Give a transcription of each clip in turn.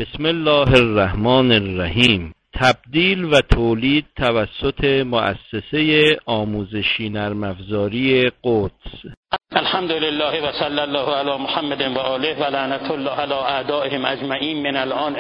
بسم الله الرحمن الرحیم. تبدیل و تولید توسط مؤسسه آموزشی نرم افزاری قدس. الحمد لله و صلی الله علی محمد و آله و لعنت الله علی اعدائهم اجمعین من الان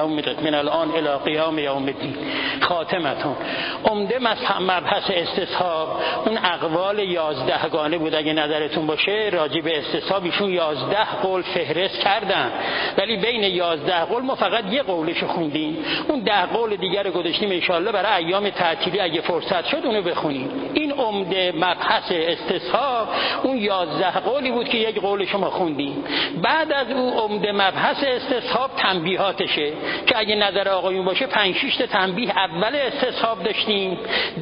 الی قیام یوم الدین. خاتمتون. عمده مبحث استصحاب اون اقوال 11 گانه بود. اگه نظرتون باشه راجع به استصحاب ایشون 11 قول فهرست کردن، ولی بین 11 قول ما فقط یه قولش خوندیم. اون 10 قول دیگر رو گذاشتیم ان شاء الله برای ایام تعطیلی اگه فرصت شد اونو بخونیم. این عمده مبحث استصحاب اون 11 قولی بود که یک قول شما خوندیم. بعد از او عمده مبحث استصحاب تنبیهاتشه که اگه نظر آقایون باشه 5-6 تا تنبیه اول استصحاب داشتیم،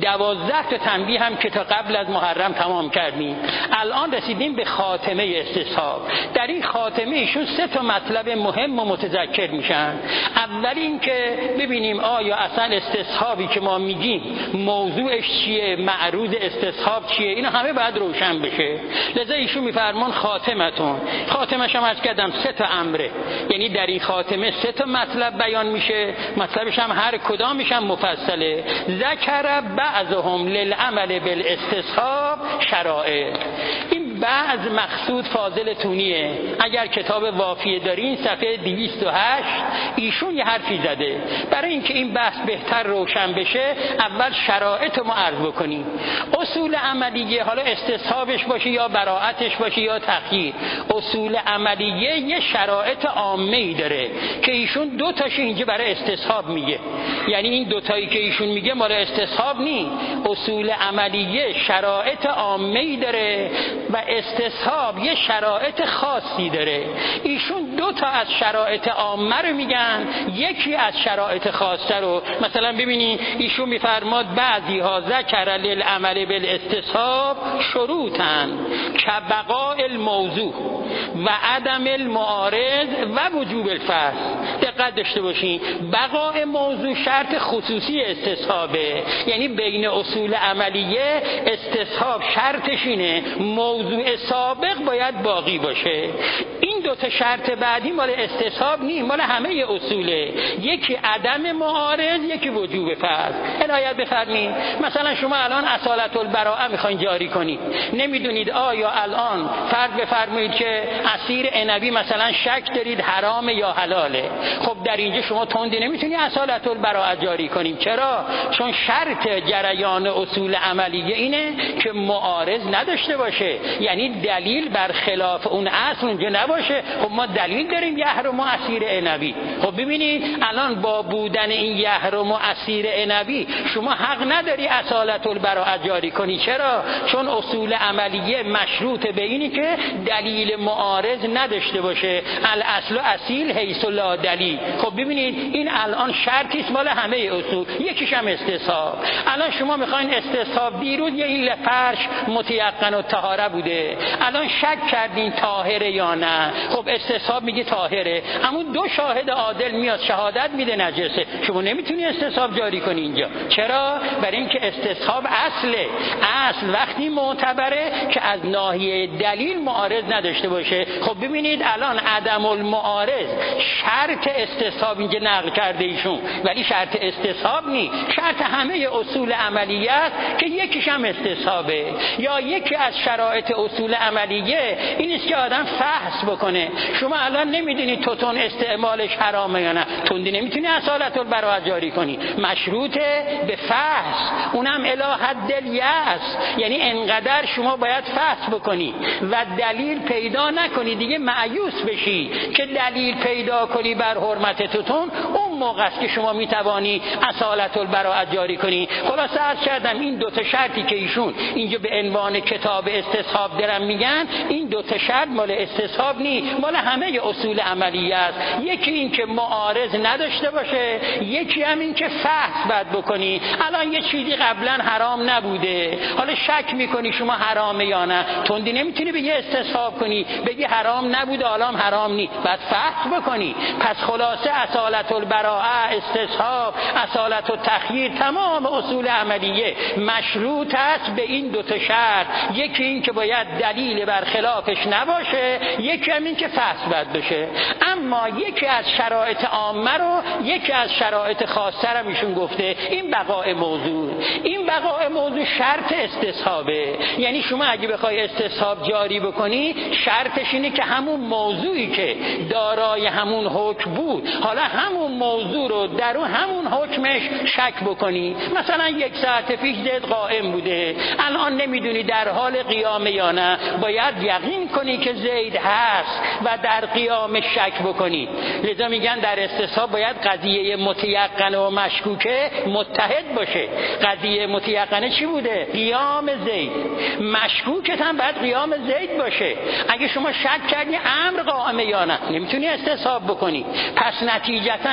12 تا تنبیه هم که تا قبل از محرم تمام کردیم. الان رسیدیم به خاتمه استصحاب. در این خاتمه ایشون 3 تا مطلب مهم و متذکر میشن. اول این که ببینیم آیا اصلا استصحابی که ما میگیم موضوعش چیه، معروض استصحاب چیه، اینا همه باید روشن بشه. لذا ایشون میفرمان خاتمتون. خاتمش هم از کردم 3 تا امره، یعنی در این خاتمه 3 تا مطلب بیان میشه. مطلبش هم هر کدامش هم مفصله. ذکر بعضهم للعمل بالاستصحاب شرائع. این بعض مقصود فاضل تونیه. اگر کتاب وافیه دارین صفحه 208 ایشون یه حرفی زده. برای اینکه این بحث بهتر روشن بشه اول شرایط رو ما عرض بکنیم. اصول عملیه، حالا استصحابش باشه یا براءتش باشه یا تخییر، اصول عملیه یه شرایط عامه‌ای داره که ایشون 2 تاش اینجا برای استصحاب میگه. یعنی این 2 تایی که ایشون میگه مال استصحاب نی. اصول عملیه شرایط عامه‌ای داره و استصحاب یه شرایط خاصی داره. ایشون 2 تا از شرایط عامه رو میگن، یکی از شرایط خاصه رو. مثلا ببینید ایشون میفرماد بعضی ها ذکر للعمل بالاستصحاب شروطن که بقاء الموضوع و عدم المعارض و وجوب الفصل. دقت داشته باشین، بقاء موضوع شرط خصوصی استصحابه. یعنی بین اصول عملیه استصحاب شرطش اینه موضوع سابق باید باقی باشه. این 2 تا شرط بعدی مال استصحاب نیست، مال همه اصوله. یکی عدم معارض، یکی وجوب فصل. عنایت بفرمایید. مثلا شما الان اصالت البراءه میخواین جاری کنید، نمیدونید آیا الان فرض بفرمایید که عصیر عنبی مثلا شک دارید حرام یا حلاله. خب در اینجا شما تندی نمیتونی اصالت البراءه جاری کنیم. چرا؟ چون شرط جریان اصول عملیه اینه که معارض نداشته باشه، یعنی دلیل بر خلاف اون اصل اونجا نباشه. خب ما دلیل داریم یحرم و عصیر عنبی. خب ببینید الان با بودن این یحرم و عصیر عنبی شما حق نداری اصالت البراءه جاری کنی. چرا؟ چون اصول عملیه مشروط به اینی که دلیل معارض نداشته باشه. الاصل اصیل حیث لا دلیل. خب ببینید این الان شرطی است مال همه اصول، یکیش هم استصحاب. الان شما میخواین استصحاب، دیروز یه این فرش متیقن و طهاره بوده، الان شک کردین طاهره یا نه. خب استصحاب میگه طاهره، اما 2 شاهد عادل میاد شهادت میده نجسه. شما نمیتونی استصحاب جاری کنی اینجا. چرا؟ برای اینکه استصحاب اصله. اصل وقتی معتبره که از ناحیه دلیل معارض نداشته باشه. خب ببینید الان عدم المعارض شرط استصحاب اینجا نقل کرده ایشون، ولی شرط استصحاب نی، شرط همه اصول عملیه است که یکیش هم استصحابه. یا یکی از شرایط اصول عملیه این است که آدم فحص بکنه. شما الان نمیدونید توتون استعمالش حرامه یا نه، تندی نمیتونی اصالت البراءه جاری کنی، مشروطه به فحص، اونم الی حد الیأس. یعنی انقدر شما باید فحص بکنی و دلیل پیدا نکنی دیگه مایوس بشی که دلیل پیدا کنی بر حرمت توتون، اون موقع است که شما میتوانی اصالت البراءه جاری کنی. خلاصه عرض کردم این 2 تا شرطی که ایشون اینجا به عنوان کتاب استصحاب دارن میگن، این 2 تا شرط مال استصحاب نی، مال همه اصول عملیه است. یکی این که معارض نداشته باشه، یکی هم این که فحص باید بکنی. الان یه چیزی قبلا حرام نبوده، حالا شک میکنی شما حرامه یا نه، تندی نمیتونی بگی استصحاب کنی بگی حرام نبوده الان حرام نی، بعد فحص بکنی. پس خلاصه اصالت البراءه، استصحاب، اصالت التخییر، تمام اصول عملیه مشروط است به این 2 تا شرط. یکی این که باید دلیل بر خلافش نباشه، یکی هم این که فصل باید بشه. اما یکی از شرایط عامه رو یکی از شرایط خاصه رو ایشون گفته، این بقای موضوع. این بقای موضوع شرط استصحابه. یعنی شما اگه بخوای استصحاب جاری بکنی شرطش اینه که همون موضوعی که دارای همون حکم بود حالا همون موضوع رو در اون همون حکمش شک بکنی. مثلا 1 ساعت پیش زید قائم بوده، الان نمیدونی در حال قیام یا نه، باید یقین کنی که زید هست و در قیام شک بکنی. لذا میگن در استصحاب باید قضیه متیقنه و مشکوکه متحد باشه. قضیه متیقنه چی بوده؟ قیام زید. مشکوکت هم باید قیام زید باشه. اگه شما شک کردی امر قائمه یا نه نمیتونی استصحاب بکنی. پس نتیجتا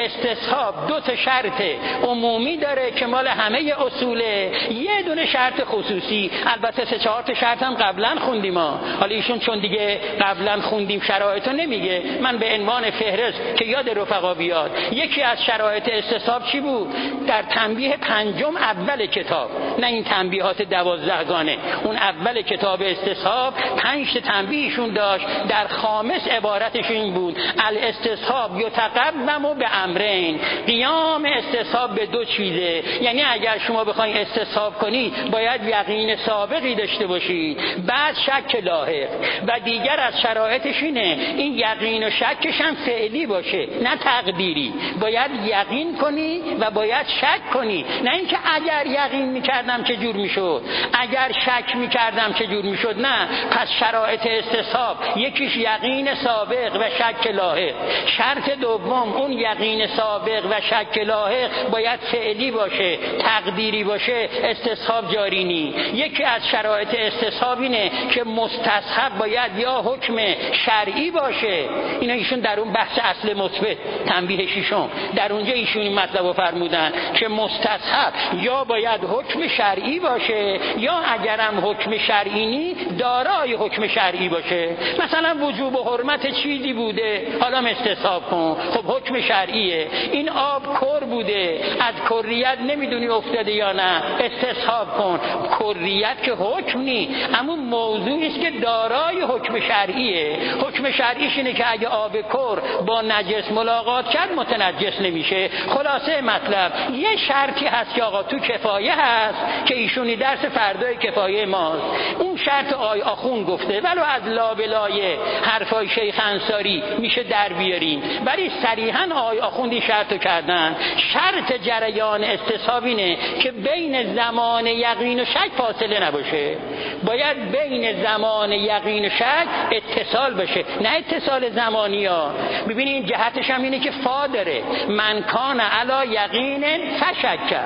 استصحاب 2 شرط عمومی داره که مال همه اصوله، یه دونه شرط خصوصی. البته 3-4 شرط هم قبلا خوندیم ما. حالا ایشون چون دیگه قبلا خوندیم شرایطو نمیگه، من به عنوان فهرست که یاد رفقا بیاد. یکی از شرایط استصحاب چی بود؟ در تنبیه 5 اول کتاب، نه این تنبیهات 12گانه، اون اول کتاب استصحاب 5 تنبیهشون داشت. در خامس عبارتش این بود: الاستصحاب یتقوم به امرین. قیام استصحاب به 2 چیزه. یعنی اگر شما بخواید استصحاب کنی باید یقین سابقی داشته باشید، بعد شک لاحق. و دیگر از شرایطش اینه این یقین و شکش هم فعلی باشه نه تقدیری. باید یقین کنی و باید شک کنی، نه اینکه اگر یقین میکردم چه جور میشد، اگر شک میکردم چه جور میشد. نه. پس شرایط استصحاب یکیش یقین سابق و شک لاحق. شرط دوم اون یقین سابق و شک لاحق باید فعلی باشه، تقدیری باشه، استصحاب جاری نی. یکی از شرایط استصحاب اینه که مستصحب باید یا حکم شرعی باشه. اینا ایشون در اون بحث اصل مثبت تنبیه 6 در اونجا ایشون این مطلب رو فرمودن که مستصحب یا باید حکم شرعی باشه یا اگرم حکم شرعی نی دارای حکم شرعی باشه. مثلا وجوب و حرمت چیزی بوده، حالا استصحاب کن، خب حکم شرعیه. این آب کر بوده، از کریت نمیدونی افتاده یا نه، استصحاب کن. کریت که حکم نی، اما موضوعی است که دارای حکم شرعیه. حکم شرعیش اینه که اگه آب کر با نجس ملاقات کرد متنجس نمیشه. خلاصه مطلب یه شرطی هست که آقا تو کفایه هست که ایشونی درس فردای کفایه ماست. اون شرط آی آخون گفته، ولو از لابلای حرفای شیخ انصاری میشه در بیاریم، ولی صریحا آی آخوندی شرطو کردن. شرط جریان استصحاب اینه که بین زمان یقین و شک فاصله نباشه. باید بین زمان یقین و شک اتصال باشه، نه اتصال زمانی ها. ببینید جهتش هم اینه که فا داره. من کان علا یقین فشک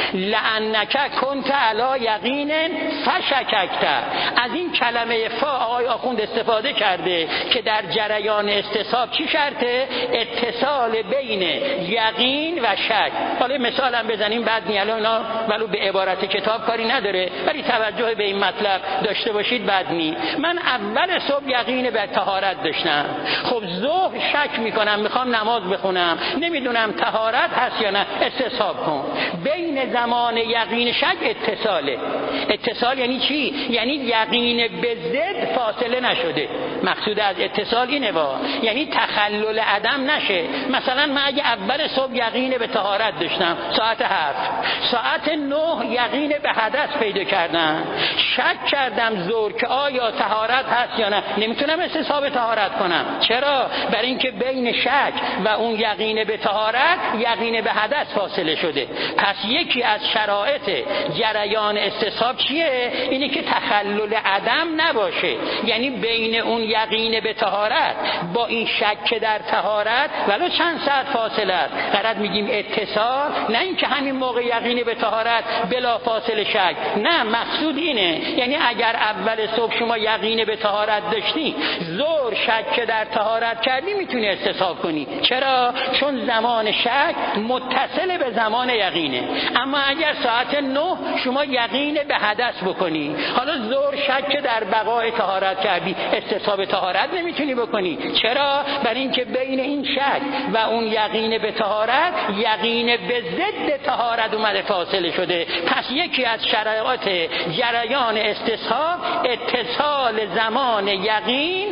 لعنک کنت علا یقین فشککت. از این کلمه فا آقای آخوند استفاده کرده که در جریان استصحاب چی شرطه؟ اتصال بین یقین و شک. حالا مثال هم بزنیم بعد نیالا اینا ولو به عبارت کتاب کاری نداره، ولی توجه به این مطلب داشته باشید. بعد نی من اول صبح یقین به طهارت داشتم، خب ظهر شک میکنم میخوام نماز بخونم، نمیدونم طهارت هست یا نه، استصحاب کن. بین زمان یقین شک اتصاله. اتصال یعنی چی؟ یعنی یقین به ضد فاصله نشده. مقصود از اتصال اینه یعنی تخلل عدم نشه. مثلا من اگه اول صبح یقین به طهارت داشتم ساعت 7، ساعت 9 یقین به حدث پیدا کردم، شک کردم ظهر که آیا طهارت هست یا نه، نمیتونم استصحاب طهارت کنم. چرا؟ برای اینکه بین شک و اون یقین به طهارت یقین به حدث فاصله شده. پس یکی از شرایط جریان استصحاب چیه؟ اینه که تخلل عدم نباشه. یعنی بین اون یقین به طهارت با این شک در طهارت ولو چند ساعت فاصله است. قرار میگیم اتصال، نه اینکه همین موقع یقین به طهارت بلا فاصله شک. نه، مقصود اینه یعنی اگر اول صبح شما یقین به طهارت داشتی، ظهر شک در طهارت کردی، میتونی استصحاب کنی. چرا؟ چون زمان شک متصل به زمان یقینه. اما اگر ساعت 9 شما یقین به حدث بکنی، حالا ظهر شک در بقای طهارت کردی، استصحاب طهارت نمیتونی بکنی. چرا؟ برای اینکه بین این شک و اون یقین به طهارت یقین به ضد طهارت اومده فاصله شده. پس یکی از شرایط جریان استصحاب اتصال زمان یقین و شک.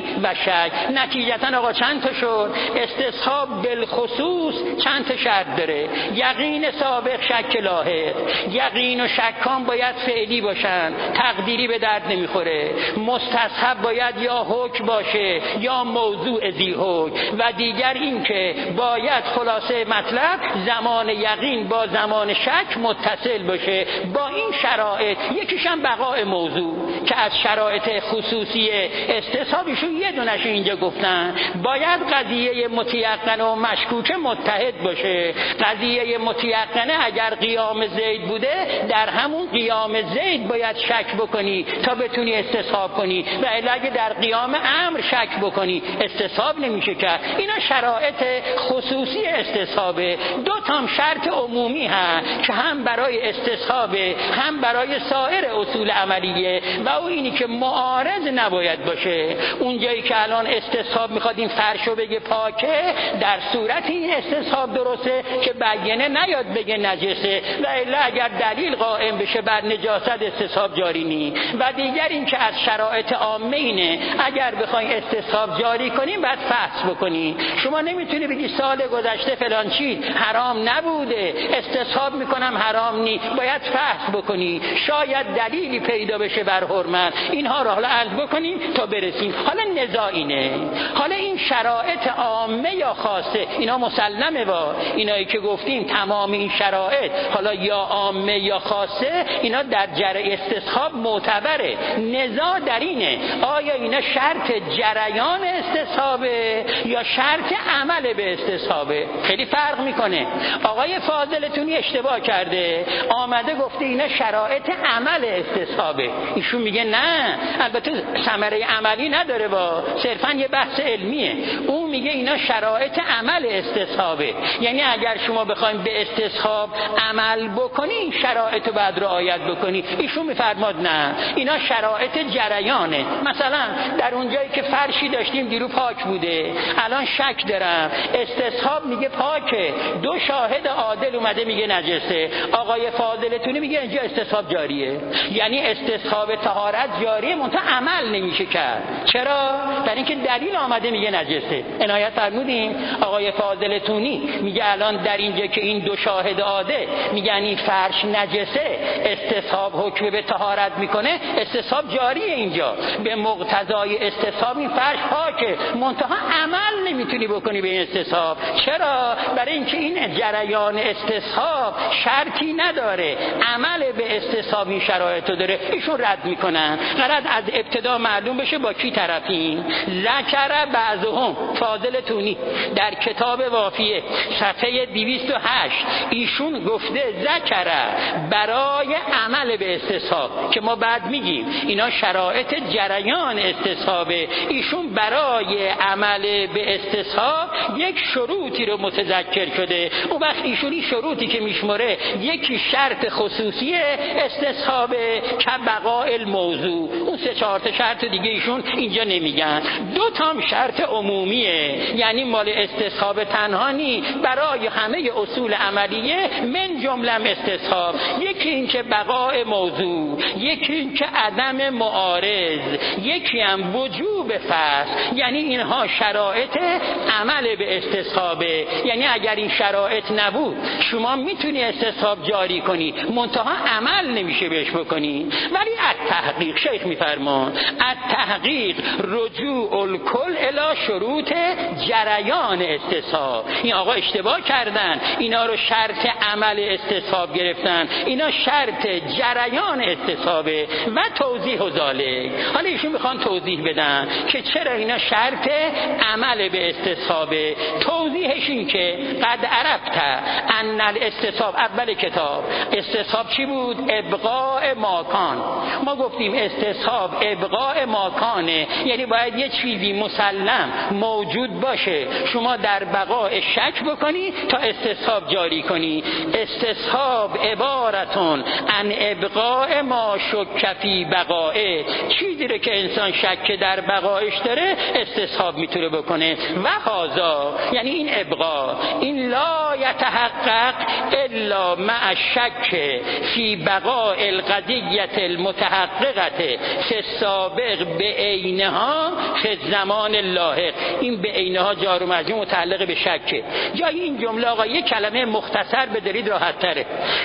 شک. نتیجتا آقا چند تا شد؟ استصحاب بالخصوص چند تا شرط داره؟ یقین سابق، شک لاحق. یقین و شکان باید فعلی باشن، تقدیری به درد نمیخوره. مستصحب باید یا حکم باشه یا موضوع ذی حکم. و دیگر این که باید خلاصه مطلب زمان یقین با زمان شک متصل باشه. با این شرایط یکیش هم بقاء موضوع که از شرایط خصوصی استصحابشون یه دونش اینجا گفتن. باید قضیه متیقنه و مشکوکه متحد باشه. قضیه متیقنه اگر قیام زید بوده، در همون قیام زید باید شک بکنی تا بتونی استصحاب کنی، و اگه در قیام امر شک بکنی استصحاب نمیشه کرد. اینا شرایط خصوصی استصحابه. دو تا شرط عمومی هست که هم برای استصحابه هم برای سایر اصول عملیه، و او اینی که معارض نباید باشه. اونجایی که الان استصحاب میخواد این فرشو بگه پاکه، در صورت این استصحاب درسته که بیانه نیاد بگه نجسه، و الا اگر دلیل قائم بشه بر نجاست استصحاب جاری نی. و دیگر این که از شرایط عامه اینه اگر بخواین استصحاب جاری کنیم بعد فحص بکنی. شما نمیتونی بگی سال گذشته فلان چیز حرام نبوده استصحاب میکنم حرام نی، باید فحص بکنی. شاید دلیلی پیدا بشه بر حرمت. اینها را حالا عرض بکنیم تا برسیم. حالا نزاع اینه، حالا این شرایط عامه یا خاصه، اینا مسلمه با اینایی که گفتیم تمام این شرایط حالا یا عامه یا خاصه، اینا در جره استصحاب معتبره. نزاع در اینه آیا اینا شرط جریان استصحابه یا شرط عمل به استصحابه. خیلی فرق میکنه. آقای فاضلتونی اشتباه کرده، آمده گفته اینا شرایط عمل استصحابه. ایشون میگه نه، البته ثمره عملی نداره، با صرفا یه بحث علمیه. اون میگه اینا شرایط عمل استصحابه، یعنی اگر شما بخواید به استصحاب عمل بکنی این شرایط رو باید رعایت بکنی. ایشون میفرماد نه، اینا شرایط جریانه. مثلا در اونجایی که فرشی داشتیم دیرو پاک بوده، الان شک دارم، استصحاب میگه پاکه، دو شاهد عادل اومده میگه نجسه، آقای فاضلتونی میگه اینجا استصحاب جاریه. یعنی استصحاب طهارت جاریه منتها عمل نمیشه کرد. چرا؟ برای اینکه دلیل آمده میگه نجسه. عنایت فرمودین آقای فاضلتونی میگه الان در اینجا که این دو شاهد عادل میگن این فرش نجسه، استصحاب حکم به طهارت میکنه، استصحاب جاریه. اینجا به مقتضای استصحاب این فرش پاکه، منتها عمل نمیتونی بکنی به این استصحاب. چرا؟ برای اینکه این جریان استصحاب شرطی نداره، عمل به استصحاب این شرایطو داره. ایشون رد میکنن. قرار از ابتدا معلوم بشه با کی طرفین. ذکر بعضهم، فاضلتونی در کتاب وافیه صفحه 208 ایشون گفته ذکر برای عمل به استصحاب، که ما بعد میگیم اینا شرایط جریان استصحابه. ایشون برای عمل به استصحاب یک شروطی رو متذکر شده. اون وقت ایشون این شروطی که میشمره یکی شرط خصوصی استصحابه که بقاء الموضوع، اون 3-4 شرط دیگه ایشون اینجا نمیگن. 2 تا شرط عمومیه، یعنی مال استصحاب تنها نی، برای همه اصول عملیه من جمله استصحاب. یکی این که بقاء موضوع، یکی این که عدم معارض، یکی هم وجوب فصل. یعنی اینها شرایط عمل به استصحابه. یعنی اگر این شرایط نبود شما میتونی استصحاب جاری کنی، منتها عمل نمیشه بهش بکنی. ولی التحقیق، شیخ میفرمان التحقیق رجوع الکل الی شروط جریان استصحاب. این آقا اشتباه کردن، اینا رو شرط عمل استصحاب گرفتن، اینا شرط جریان استصحابه. و توضیح و ذالک، حالا ایشون میخوان توضیح بدن که چرا اینا شرط عمل به استصحابه. توضیحش این که قد عرفت ان الاستصحاب، اول کتاب استصحاب چی بود؟ ابقاء ماکان. ما گفتیم استصحاب ابقاء ماکانه، یعنی باید یه چیزی مسلم موجود باشه، شما در بقاء شک بکنی تا استصحاب جاری کنی. استصحاب عبارتون عن ابقاء ما شک فی بقائه، چیزی رو که انسان شک در بقایش داره استصحاب میتونه بکنه. و هذا یعنی این ابقاء این لا یتحقق الا مع الشک فی بقاء القضیة المتحققة فی السابق بعینها فی الزمان اللاحق. این بعینها جار و مجرور متعلق به شکه. جای این جمله آقا یک کلمه مختصر بدارید راحت تره.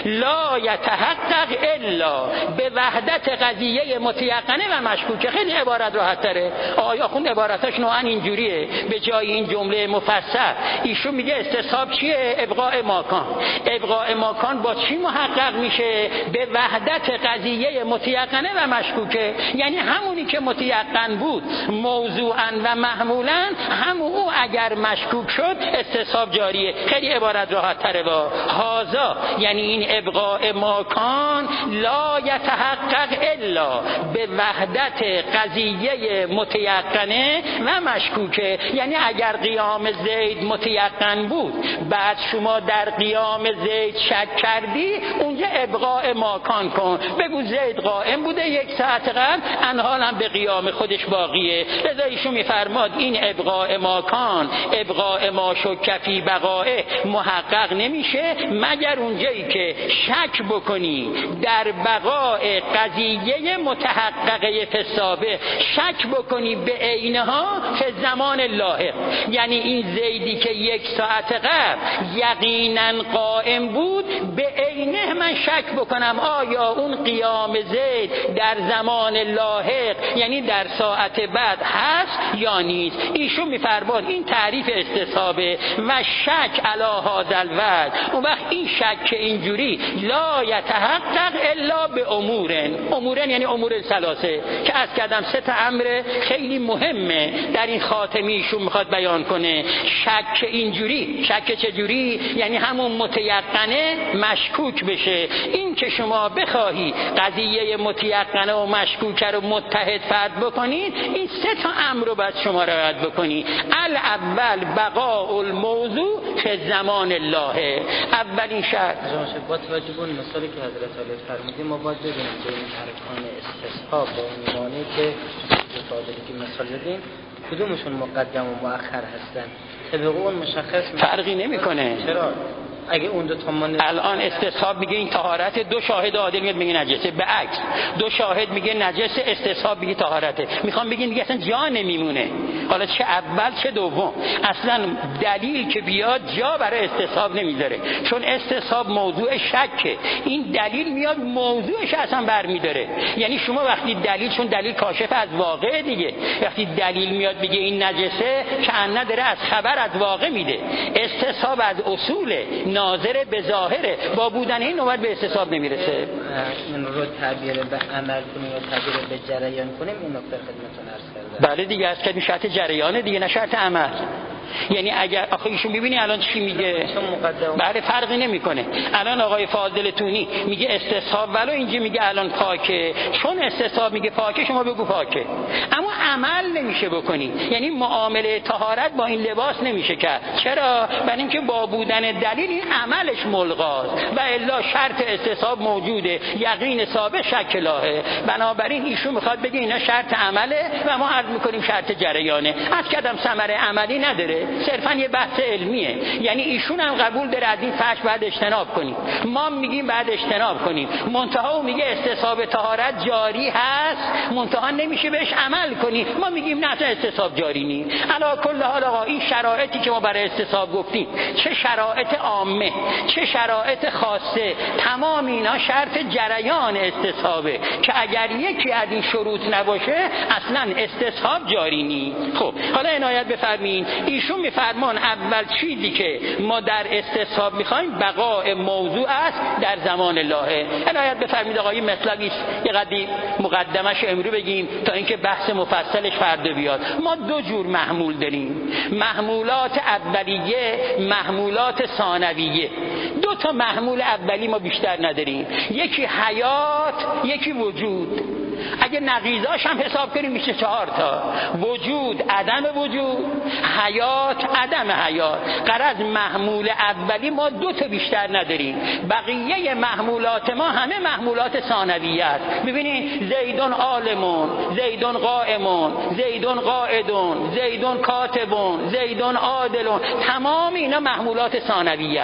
لا یتحقق الا به وحدت قضیه متیقنه و مشکوکه. خیلی عبارت راحت تره. آیا خون عبارتاش نوعا اینجوریه. به جای این جمله مفصل ایشون میگه استصحاب چیه؟ ابقاء ماکان. ابقاء ماکان با چی محقق میشه؟ به وحدت قضیه متیقنه و مشکوکه. یعنی همونی که متیقن بود موضوعا و محمولا، همون او اگر مشکوک شد استصحاب جاریه. خیلی عبارت راحت تره. با هازا یعنی این ابقاء ماکان لا یتحقق الا به وحدت قضیه متیقنه و مشکوکه. یعنی اگر قیام زید متیقن بود بعد شما در قیام زید شک کردی، اونجا ابقاء ماکان کن. بگو زید قائم بوده 1 ساعت قبل، انحال هم به قیام خودش باقیه. لذا ایشون میفرماد این ابقاء ماکان، ابقاء ما شک فی بقائه محقق نمیشه مگر اونجایی که شک بکنی در بقاء قضیه متحققه فی السابق، شک بکنی به عینها فی زمان لاحق. یعنی این زیدی که 1 ساعت قبل یقینا قائم بود، به عینه من شک بکنم آیا اون قیام زید در زمان لاحق یعنی در ساعت بعد هست یا نیست. ایشون میفرماد این تعریف استصحابه و شک علی هذا الوجه. اون وقت این شک اینجوری لا یتحقق الا به امورن یعنی امور ثلاثه که از کردم 3 تا امر خیلی مهمه در این خاتمی ایشون میخواد بیان کنه. شک اینجوری، شک چجوری؟ یعنی همون متیقنه مشکوک بشه. این که شما بخواهی قضیه متیقنه و مشکوکه رو متحد فرد بکنید، این 3 تا امر رو باید شما رعایت بکنی. الاول بقاء الموضوع فی زمان الله. اولین شرط با توجه به مثالی که حضرت علی فرمودید ما باید ببینیم که این ارکان استصحاب با اون معنی که متعادلی که مثال دادیم کدومشون مقدم و مؤخر هستن. طبق اون مشخص فرقی نمیکنه. چرا؟ اگه اون دو تا الان استصحاب میگه این طهارت، 2 شاهد عادل میگه نجسه. به عکس 2 شاهد میگه نجسه، استصحاب میگه طهارته. میخوام بگین دیگه اصلا جا نمیمونه. حالا چه اول چه دوم، اصلا دلیل که بیاد جا برای استصحاب نمیذاره، چون استصحاب موضوع شکه. این دلیل میاد موضوعش اصلا برمیداره. یعنی شما وقتی دلیل، چون دلیل کاشف از واقع دیگه، وقتی دلیل میاد میگه این نجسه که نداره از خبر از واقع میده. استصحاب از اصوله، ناظر به ظاهره، با بودن این نوبت به استصحاب نمیرسه. این رو تعبیر به عمل کنیم و تعبیر به جریان کنیم، این نکته خدمتتون عرض کردم. بله دیگه، از که شرط جریانه دیگه، نه شرط عمل. یعنی اگر آخه ایشون ببینی الان چی میگه، بله فرقی نمیکنه. الان آقای فاضل تونی میگه استصحاب ولو اینجا میگه الان پاکه، چون استصحاب میگه پاکه شما بگو پاکه، اما عمل نمیشه بکنی. یعنی معامله طهارت با این لباس نمیشه کرد. چرا؟ برای اینکه با بودن دلیل این عملش ملغاست و الا شرط استصحاب موجوده، یقین ثابت شک لاهه. بنابراین ایشون میخواد بگه اینا شرط عمله و ما عرض میکنیم شرط جریانه. از کدام ثمره عملی نداره، صرفا یه بحث علمیه. یعنی ایشون هم قبول داره از این فرش بعد اجتناب کنیم، ما میگیم بعد اجتناب کنیم. منتها میگه استصحاب طهارت جاری هست، منتها نمیشه بهش عمل کنی. ما میگیم نه استصحاب جاری نی. علی کل حال آقا این شرایطی که ما برای استصحاب گفتیم، چه شرایط عامه چه شرایط خاصه، تمام اینا شرط جریان استصحابه که اگر یکی از این شروط نباشه اصلا استصحاب جاری نی. خب حالا عنایت بفرمایید، ایشون میفرمان اول چیزی که ما در استصحاب میخوایم بقاء موضوع است در زمان الله. عنایت بفرمایید آقا این مطلبی است، یه قدری مقدمش امرو بگیم تا اینکه بحث مفصلش فردا بیاد. ما 2 جور محمول داریم، محمولات اولیه، محمولات ثانویه. 2 تا محمول اولی ما بیشتر نداریم، یکی حیات یکی وجود. اگه نقیضاش هم حساب کنیم میشه 4 تا، وجود عدم وجود، حیات عدم حیات. غرض محمول اولی ما 2 تا بیشتر نداریم، بقیه محمولات ما همه محمولات ثانویه است. ببینید زیدون عالمون، زیدون قائمون، زیدون قاعدون، زیدون کاتبون، زیدون عادلون، تمام اینا محمولات ثانویه است.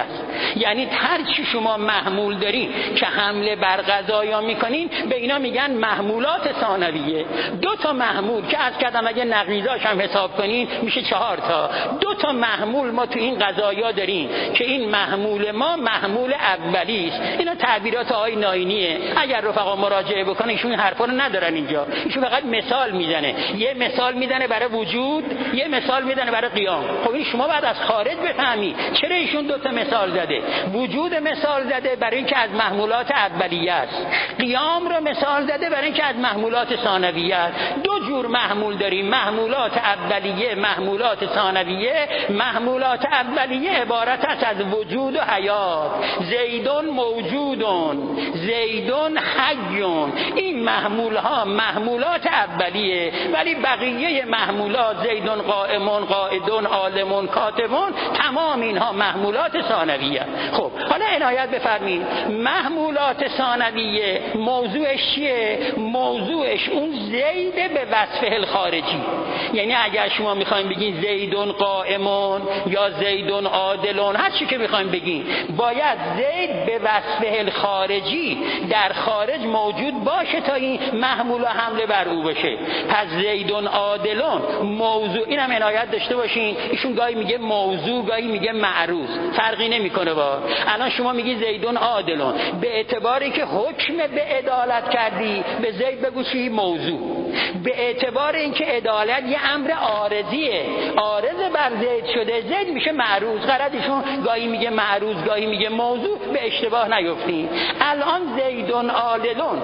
یعنی هر چی شما محمول دارین که حمله بر قضایا میکنین به اینا میگن محمولات ثانویه. 2 تا محمول که از کردم اگه نقیضاش هم حساب کنین میشه 4 تا. 2 تا محمول ما تو این قضایا داریم که این محمول ما محمول اولی است. اینا تعبیرات آقای ناینیه، اگر رفقا مراجعه بکنن ایشون این حرفا رو ندارن اینجا، ایشون فقط مثال میزنه. یه مثال میزنه برای وجود، یه مثال میزنه برای قیام. خب این شما بعد از خارج بفهمی چرا ایشون 2 تا مثال زده. وجود مثال زده برای اینکه از محمولات اولیه است، قیام رو مثال زده برای اینکه از محمولات ثانویه است. 2 جور محمول داریم، محمولات اولیه، محمولات ثانویه. محمولات اولیه عبارت است از وجود و حیات. زیدون موجودون، زیدون حیون. این محمول ها محمولات اولیه، ولی بقیه محمولات زیدون قائمون، قائدون، عالمون، کاتبون، تمام اینها محمولات ثانویه. خب حالا عنایت بفرمایید، محمولات ثانویه موضوعش چیه؟ موضوعش اون زید به وصفه الخارجی. یعنی اگر شما میخواین بگین زیدون قائمون یا زیدون عادلون، هر چی که میخواین بگین، باید زید به وصفه الخارجی در خارج موجود باشه تا این محمول و حمله بر او بشه. پس زیدون عادلون موضوع، اینم عنایت داشته باشین، ایشون گاهی میگه موضوع گاهی میگه معروض، فرقی نمیکنه. با الان شما میگی زیدون عادلون، به اعتباری که حکم به عدالت کردی به زید بگو چی؟ موضوع. به اعتبار اینکه عدالت یه امر عارضیه، عارض بر زید شده، زید میشه معروض. غرضشون گاهی میگه معروض گاهی میگه موضوع، به اشتباه نیفتین. الان زیدون عادلون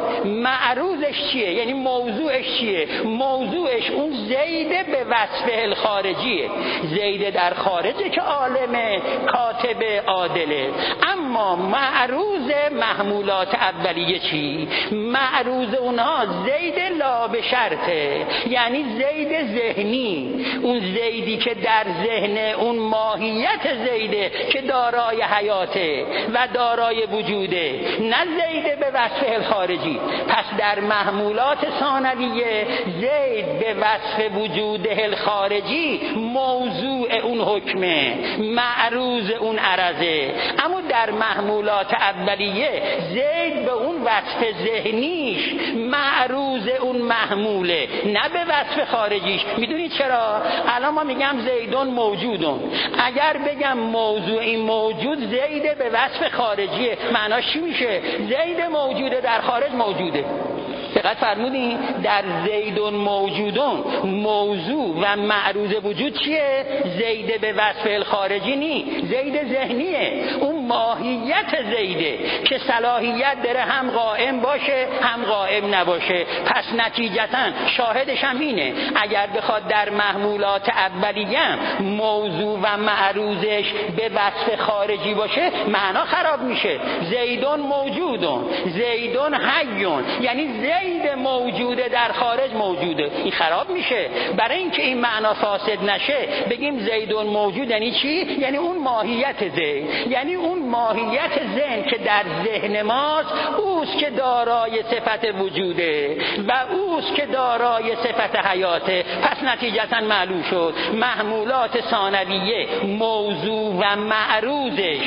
معروضش چیه؟ یعنی موضوعش چیه؟ موضوعش اون زید به وصفه الخارجیه. زید در خارجه که عالمه، کاتب، عادله. اما معروض محمولات اولیه چی؟ معروض اونها زید لا به شرطه، یعنی زید ذهنی، اون زیدی که در ذهن، اون ماهیت زیده که دارای حیاته و دارای وجوده، نه زید به وصف الخارجی. پس در محمولات ثانویه زید به وصف وجود الخارجی موضوع اون حکمه، معروض اون عرضه. اما در محمولات اولیه زید به اون وصف ذهنیش معروض اون محموله، نه به وصف خارجیش. میدونید چرا؟ الان ما میگم زیدون موجودون، اگر بگم موضوع این موجود زید به وصف خارجیه، معناش چی میشه؟ زید موجوده در خارج موجوده. دقت فرمودین؟ در زیدون موجودون موضوع و معروض وجود چیه؟ زید به وصف الخارجی نی، زید ذهنیه. اون ماهیت زیده که صلاحیت داره هم قائم باشه هم قائم نباشه. پس نتیجتاً شاهدش هم اینه، اگر بخواد در محمولات اولیه موضوع و معروضش به وصف خارجی باشه، معنا خراب میشه. زیدون موجودون، زیدون حیون، یعنی زید موجوده در خارج موجوده، این خراب میشه. برای اینکه این معنا فاسد نشه بگیم زیدون موجود یعنی چی؟ یعنی اون ماهیت زید، یعنی اون ماهیت ذهن که در ذهن ماست، اوست که دارای صفت وجوده و اوست که دارای صفت حیاته. پس نتیجتا معلوم شد محمولات ثانویه موضوع و معروضش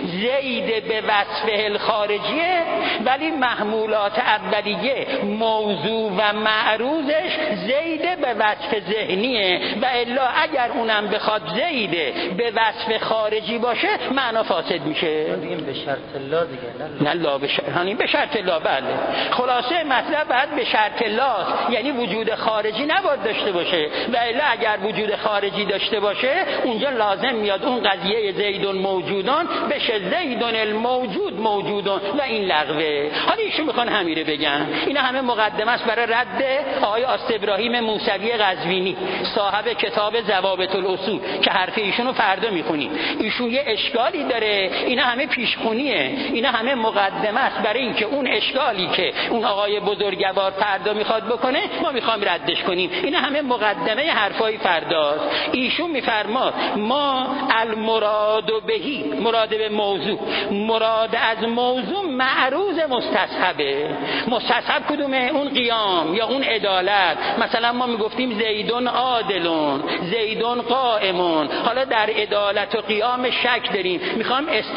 زید به وصف الخارجیه، ولی محمولات اولیه موضوع و معروضش زید به وصف ذهنیه. و الا اگر اونم بخواد زید به وصف خارجی باشه معنا فاسد میشه. بگیم به شرط لا دیگه، نه لا به شرط، یعنی به شرط لا. بله، خلاصه مطلب بعد به شرط لا، یعنی وجود خارجی نباید داشته باشه. و الا اگر وجود خارجی داشته باشه اونجا لازم میاد اون قضیه زیدون موجودان بشه زیدون الموجود موجودان و این لغوه. حالا ایشون میخوان همیره بگن. اینا همه مقدمه است برای رد آقای آست ابراهیم موسوی قزوینی، صاحب کتاب ضوابط الاصول که حرف ایشونو فردا میخونیم. ایشون یه اشکالی داره، اینا همه پیشخونیه، اینا همه مقدمه است برای اینکه اون اشکالی که اون آقای بزرگوار فردا میخواد بکنه ما میخوام ردش کنیم. اینا همه مقدمه حرفای فرداست. ایشون میفرماد ما المراد بهی، مراد به موضوع، مراد از موضوع معروض مستصحبه. مستصحب کدومه؟ اون قیام یا اون عدالت. مثلا ما میگفتیم زیدون عادلون، زیدون قائمون. حالا در عدالت و قیام شک داریم، میخوام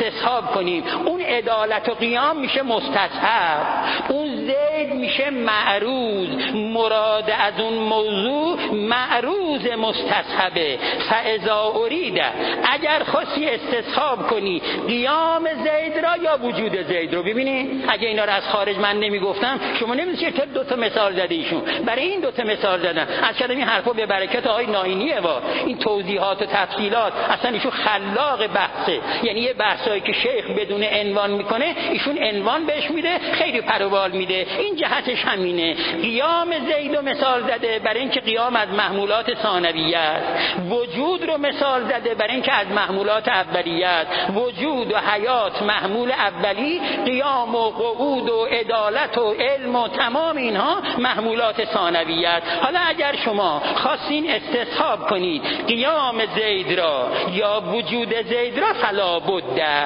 استصحاب کنیم، اون عدالت و قیام میشه مستصحب، اون زید میشه معروض. مراد از اون موضوع معروض مستصحبه. فاذا اريد، اگر خواستی استصحاب کنی قیام زید را یا وجود زید رو، ببینید اگه اینا رو از خارج من نمیگفتم شما نمی‌دونید چه دو تا مثال زده ایشون. برای این دو تا مثال زدن. از کردم این حرفا به برکت آقای ناینیه و این توضیحات و تفصیلات، اصلا ایشون خلاق بحثه. یعنی یه بحثایی که شیخ بدون عنوان میکنه ایشون عنوان بهش میده، خیلی پروبال میده. این جهتش همینه. قیام زید رو مثال زده برای اینکه قیام از محمولات ثانویه است. وجود رو مثال زده برای اینکه از محمولات اولیه است. وجود و حیات محمول اولی، قیام و قعود و عدالت و علم و تمام اینها محمولات ثانویه است. حالا اگر شما خواستین استصحاب کنید قیام زید را یا وجود زید را، فلا بد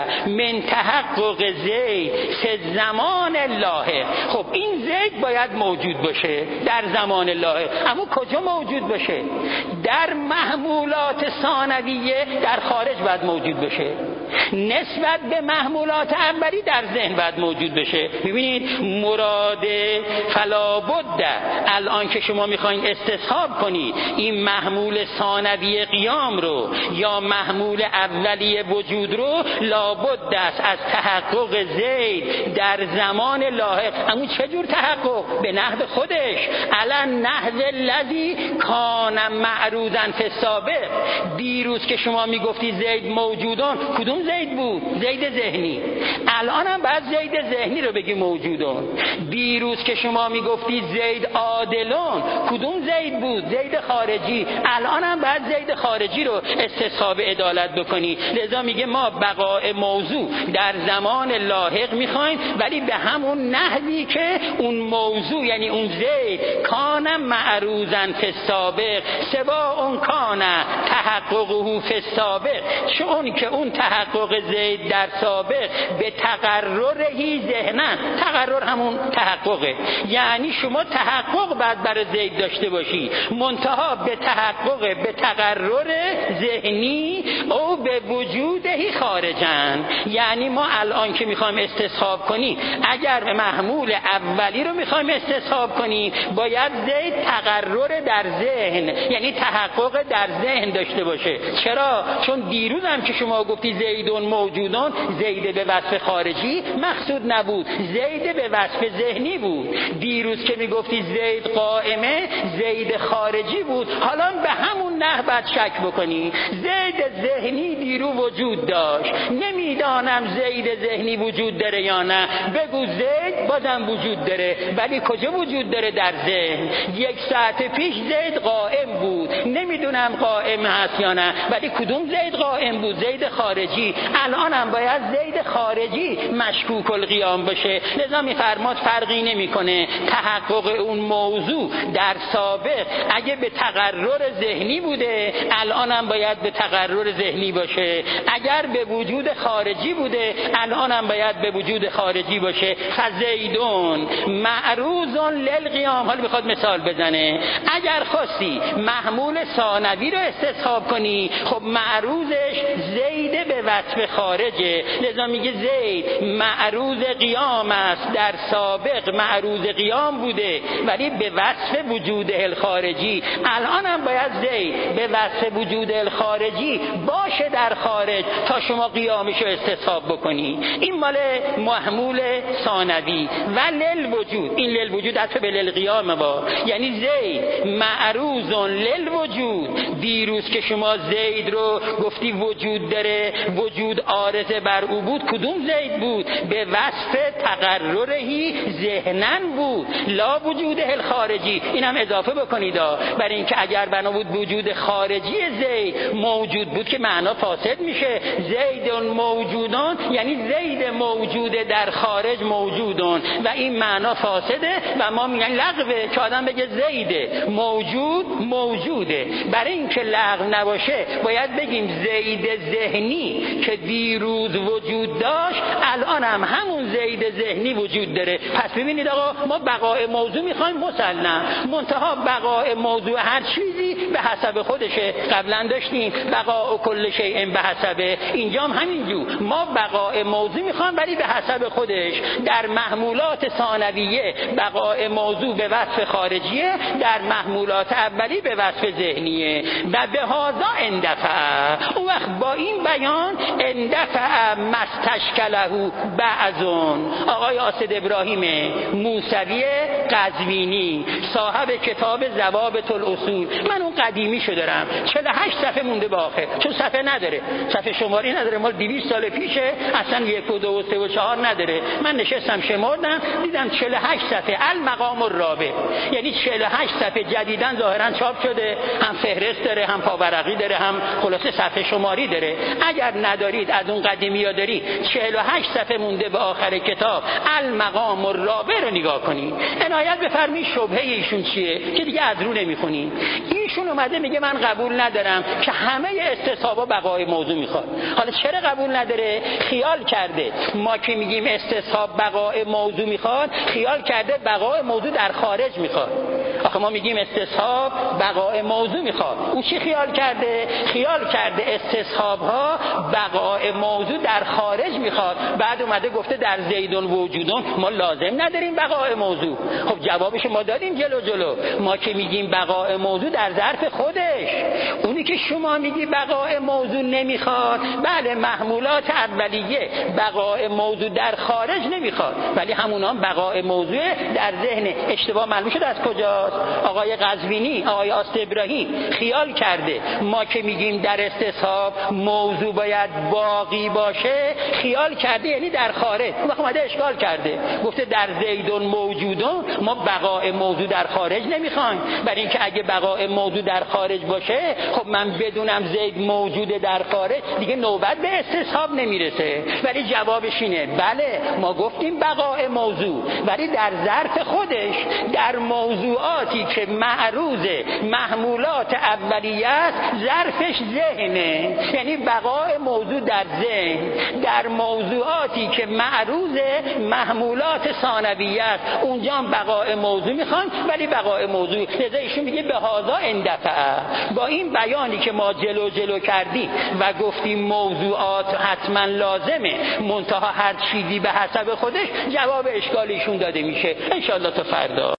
من تحقق زید فی زمان لاحق. خب این زید باید موجود باشه در زمان لاحق، اما کجا موجود باشه؟ در محمولات ثانویه در خارج باید موجود باشه. نسبت به محمولات اولی در ذهن باید موجود بشه. ببینید مراد فلا بد، الان که شما میخواین استصحاب کنید این محمول ثانوی قیام رو یا محمول اولی وجود رو، لابد است از تحقق زید در زمان لاحق. اما چجور تحقق؟ به نحو خودش، علی نحو الذی کان معروضا فی السابق. دیروز که شما میگفتی زید موجودون، کدوم زید بود؟ زید ذهنی. الان هم بعد زید ذهنی رو بگی موجودون. دیروز که شما میگفتی زید عادلون، کدوم زید بود؟ زید خارجی. الان هم بعد زید خارجی رو استصحاب عدالت بکنی. لذا میگه ما بقاء موضوع در زمان لاحق میخوایم، ولی به همون نحوی که اون موضوع یعنی اون زید کان معروضا فی السابق سوا اون کان تحققه فی السابق، چون که اون تحقق زید در سابق به تقررهی ذهنا، تقرر همون تحققه، یعنی شما تحقق بعد برای زید داشته باشی، منتها به تحقق به تقرر ذهنی او به وجودهی خارجن. یعنی ما الان که میخوایم استصحاب کنیم، اگر محمول اولی رو میخوایم استصحاب کنیم باید زید تقرر در ذهن یعنی تحقق در ذهن داشته باشه. چرا؟ چون دیروز هم که شما گفتی زیدون موجودون، زید به وصف خارجی مقصود نبود، زید به وصف ذهنی بود. دیروز که میگفتی زید قائمه، زید خارجی بود. حالا به همون نحو باید شک بکنی. زید ذهنی دیرو وجود داشت، نمیدانم زید ذهنی وجود داره یا نه. بگو زید بازم وجود داره، ولی کجا وجود داره؟ در ذهن. یک ساعت پیش زید قائم بود، نمیدونم قائم هست یا نه، ولی کدوم زید قائم بود؟ زید خارجی. الان هم باید زید خارجی مشکوک القیام باشه. لذا میفرماد فرقی نمیکنه تحقق اون موضوع در سابق اگه به تقرر ذهنی بوده، الان هم باید به تقرر ذهنی باشه. اگر به وجود خارجی بوده، الان هم باید به وجود خارجی باشه. فزیدون معروض للقیام. حالا میخواد مثال بزنه. اگر خواستی محمول ثانوی رو استصحاب کنی، خب معروضش زید به وصف خارجه. لذا میگه زید معروض قیام است، در سابق معروض قیام بوده ولی به وصف وجود الخارجی. الان هم باید زید به وصف وجود الخارجی باشه در خارج تا شما قیامش رو استصحاب بکنی. این مال محمول ثانوی. و للوجود، این للوجود عطف به للقیام با، یعنی زید معروض للوجود. دیروز که شما زید رو گفتی وجود داره، وجود عارض بر او بود، کدوم زید بود؟ به وصف تقررهی ذهنن بود، لا وجود الخارجی. این هم اضافه بکنید برای اینکه اگر بنا بود وجود خارجی زید موجود بود که معنا فاسد میشه. زیدون موجودون یعنی زید موجوده در خارج موجودون و این معنا فاسده و ما میگن لغوه که آدم بگه زید موجود موجوده. برای اینکه لغو نباشه باید بگیم زید ذهنی که دیروز وجود داشت الان هم همون زید ذهنی وجود داره. پس ببینید آقا ما بقای موضوع میخوایم مسلم، منتها بقای موضوع هر چیزی به حسب خودشه. قبلا داشتیم بقاء کل شیء به حسب، اینجا هم همینجور ما بقای موضوع میخوایم ولی به حسب خودش. در محمولات ثانویه بقای موضوع به وصف خارجیه، در محمولات اولی به وصف ذهنیه. و به هذا اندفع، اون وقت با این بیان اندفع مستشکله بعضون. آقای اسد ابراهیم موسوی قزوینی صاحب کتاب ضوابط الاصول، من اون قدیمیشو دارم 48 صفحه مونده به آخر، چون صفحه نداره، صفحه شماری نداره، مال 200 سال پیشه، اصلا 1 و 2 و 3 و 4 نداره. من نشستم شمردم دیدم 48 صفحه المقام الرابع، یعنی 48 صفحه جدیداً ظاهراً چاپ شده، هم فهرست داره، هم پاورقی داره، هم خلاصه صفحه شماری داره. اگر ندارید از اون قدیمی‌ها دارید، 48 صفحه مونده به آخر کتاب المقام الرابع رو نگاه کنید. عنایت بفرمایید شبهه ایشون چیه که دیگه از رو نمیخونید. ایشون اومده میگه من قبول ندارم که همه استصحابا بقای موضوع میخواد. حالا چرا قبول نداره؟ خیال کرده ما که میگیم استصحاب بقای موضوع میخواد، خیال کرده بقای موضوع در خارج میخواد. آخه ما میگیم استصحاب بقای موضوع میخواد، اون چی خیال کرده؟ خیال کرده استصحاب ها بقای موضوع در خارج میخواد. بعد اومده گفته در زیدون وجودون ما لازم نداریم بقای موضوع. خب جوابش ما دادیم جلو. ما که میگیم بقای موضوع در ظرف خودش، اونی که شما میگی بقای موضوع نمیخواد، بله محمولات اولیه بقای موضوع در خارج نمیخواد، ولی همون هم بقای موضوع در ذهن. اشتباه معلوم شد از کجاست؟ آقای قزوینی، آقای اسد ابراهیم خیال کرده ما که میگیم در استصحاب موضوع باید باقی باشه، خیال کرده یعنی در خارج. اون وقت اومده اشکال کرده، گفته در زیدون موجودون ما بقای موضوع در خارج نمیخوایم، برای اینکه اگه بقای موضوع در خارج باشه خب من بدونم زید موجود در خارج، دیگه نوبت به استصحاب نمیرسه. ولی جوابش اینه بله ما گفتیم بقای موضوع، ولی در ظرف خودش، در موضوعاتی که معروض محمولات اولیه است ظرفش ذهنه، یعنی بقای موضوع در ذهن. در موضوعاتی که معروض محمولات ثانویه است اونجا هم بقای موضوع میخوان، ولی بقای موضوع. لذا ایشون میگه به هذا اندفع، با این بیانی که ما جلو کردیم و گفتیم موضوعات حتما لازمه، منتها هر چیزی به حسب خودش، جواب اشکال ایشون داده میشه. انشالله تا فردا.